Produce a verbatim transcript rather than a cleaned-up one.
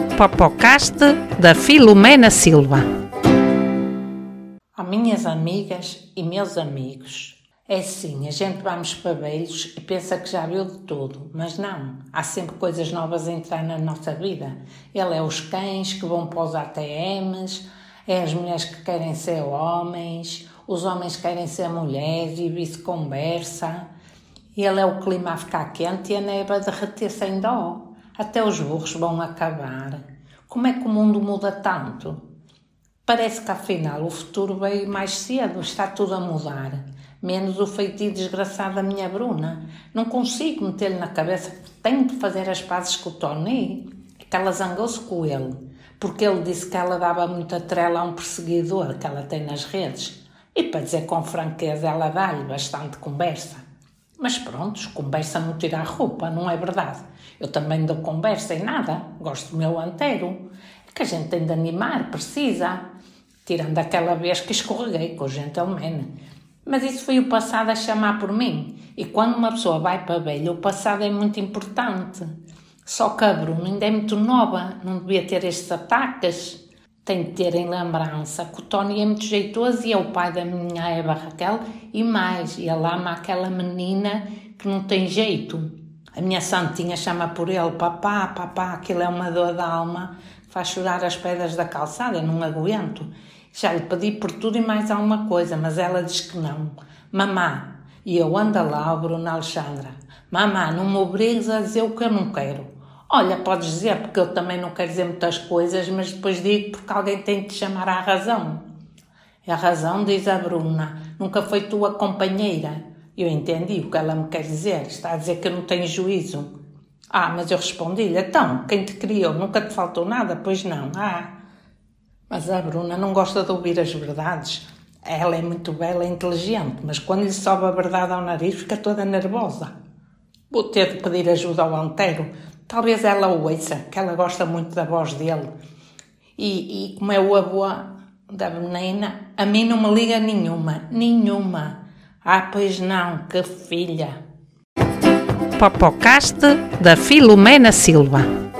Popocast da Filomena Silva. Oh, minhas amigas e meus amigos, é assim, a gente vamos para velhos e pensa que já viu de tudo, mas não, há sempre coisas novas a entrar na nossa vida. Ele é os cães que vão para os A T Ms, é as mulheres que querem ser homens, os homens querem ser mulheres e vice-conversa. Ele é o clima a ficar quente e a neve a derreter sem dó. Até os burros vão acabar. Como é que o mundo muda tanto? Parece que afinal o futuro veio mais cedo, está tudo a mudar. Menos o feitio desgraçado da minha Bruna. Não consigo meter-lhe na cabeça que tenho de fazer as pazes com o Tony. É que ela zangou-se com ele, porque ele disse que ela dava muita trela a um perseguidor que ela tem nas redes. E para dizer com franqueza, ela dá-lhe bastante conversa. Mas pronto, conversa não tira a roupa, não é verdade? Eu também dou conversa e nada, gosto do meu anteiro. É que a gente tem de animar, precisa. Tirando aquela vez que escorreguei com o gentleman. Mas isso foi o passado a chamar por mim. E quando uma pessoa vai para velho, o passado é muito importante. Só que a Bruna ainda é muito nova, não devia ter estes ataques. Tem de ter em lembrança que o Tony é muito jeitoso e é o pai da minha Eva Raquel e mais, e ele ama aquela menina que não tem jeito. A minha santinha chama por ele, papá, papá, aquilo é uma dor da alma, faz chorar as pedras da calçada, eu não aguento. Já lhe pedi por tudo e mais alguma coisa, mas ela diz que não. Mamá, e eu ando lá, o Bruno Alexandra, mamá, não me obrigues a dizer o que eu não quero. Olha, podes dizer, porque eu também não quero dizer muitas coisas, mas depois digo porque alguém tem de te chamar à razão. E a razão, diz a Bruna, nunca foi tua companheira. Eu entendi o que ela me quer dizer, está a dizer que eu não tenho juízo. Ah, mas eu respondi-lhe, então, quem te criou, nunca te faltou nada? Pois não, ah. Mas a Bruna não gosta de ouvir as verdades. Ela é muito bela e inteligente, mas quando lhe sobe a verdade ao nariz fica toda nervosa. Vou ter de pedir ajuda ao anteiro. Talvez ela o ouça, que ela gosta muito da voz dele. E, e como é o avô da menina, a mim não me liga nenhuma, nenhuma. Ah, pois não, que filha. Popocast da Filomena Silva.